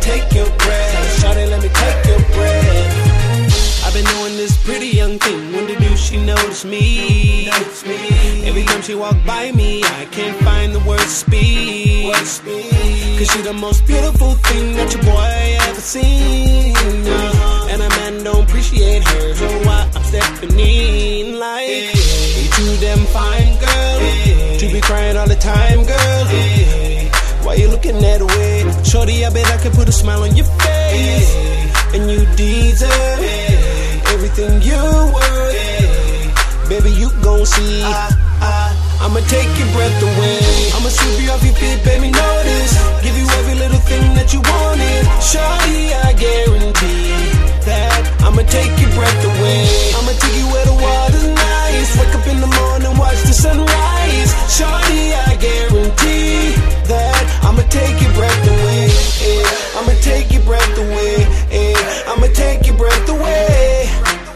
take your breath. Shawty, let me take your breath. I've been knowing this pretty young thing. When did she notice me? Every time she walk by me, I can't find the words to speak. Cause she the most beautiful thing that your boy ever seen. And a man don't appreciate her, so why I'm stepping in like, you too damn fine, girl. To be crying all the time, girl. Why you looking that way? Shorty, I bet I could put a smile on your face. And you deserve everything you worth. Baby, you gon' see. I'ma take your breath away. I'ma sweep you off your feet, baby, notice. Give you every little thing that you wanted. Shorty, I guarantee that I'ma take your breath away. I'ma take you where the water's nice. Wake up in the morning, watch the sunrise. Shorty, I guarantee that I'ma take your breath away. I'ma take your breath away. I'ma take your breath away.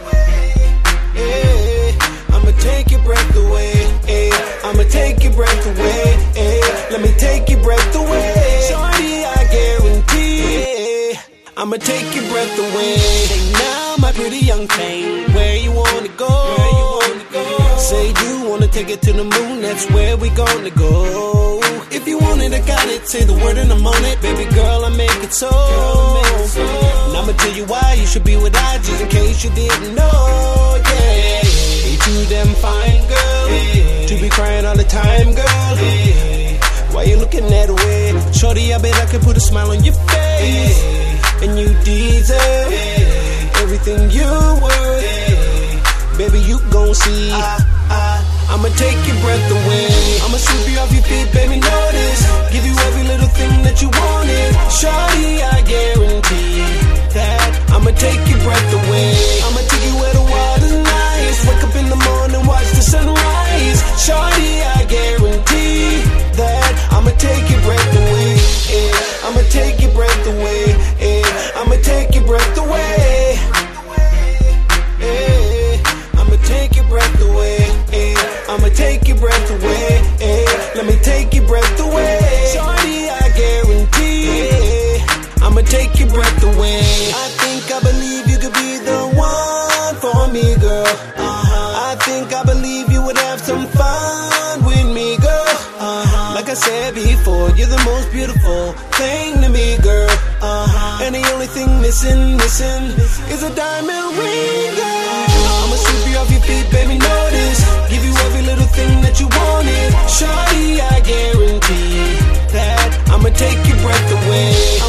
I'ma take your breath away. I'ma take your breath away. Let me take your breath away. Shorty, I guarantee I'ma take your breath away. Say now, my pretty young thing, where you wanna go? Say you wanna take it to the moon, that's where we gonna go. If you want it, I got it. Say the word and I'm on it. Baby girl, I make it so. And I'ma tell you why you should be with I, just in case you didn't know, yeah. You too damn fine, girl. To be crying all the time, girl. Why you looking that way? Shorty, I bet I could put a smile on your face. And you deserve everything you worth. Baby, you gon' see. I'ma take your breath away. I'ma sweep you off your feet, baby, notice. Give you every little thing that you wanted. Shawty, I guarantee that I'ma take your breath away. I'ma take you where the water's nice. Wake up in the morning, watch the sunrise. Shawty, I guarantee that I'ma take your breath away. I'ma take your breath away. I'ma take your breath away. I'ma take your breath away. I'ma take your breath away. Let me take your breath away. Shorty, I guarantee I'ma take your breath away. I think I believe you could be the one for me, girl. I think I believe you would have some fun with me, girl. Like I said before, you're the most beautiful thing to me, girl. And the only thing missing is a diamond ring, girl. I'ma sweep you off your feet, baby, notice. Give you every little thing that you wanted. Shawty, I guarantee that I'ma take your breath away.